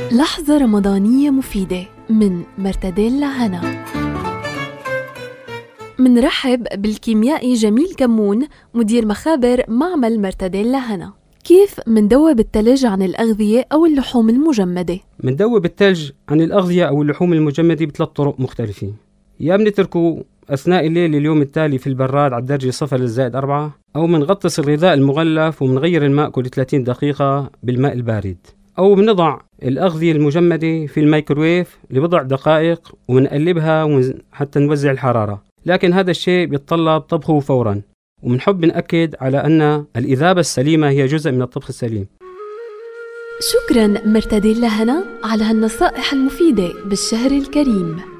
لحظة رمضانية مفيدة من مرتديلا هنا. منرحب بالكيميائي جميل كمون مدير مخابر معمل مرتديلا هنا. كيف مندوب التلج عن الأغذية أو اللحوم المجمدة؟ مندوب التلج عن الأغذية أو اللحوم المجمدة بثلاث طرق مختلفة. يا بنتركه أثناء الليل اليوم التالي في البراد على الدرجة 0-4، أو منغطس الغذاء المغلف ومنغير الماء كل 30 دقيقة بالماء البارد، أو بنضع الأغذية المجمدة في الميكروويف لبضع دقائق ومنقلبها حتى نوزع الحرارة، لكن هذا الشيء بيتطلب طبخه فورا، ومنحب نأكد على أن الإذابة السليمة هي جزء من الطبخ السليم. شكرا مرتديلا هنا على هالنصائح المفيدة بالشهر الكريم.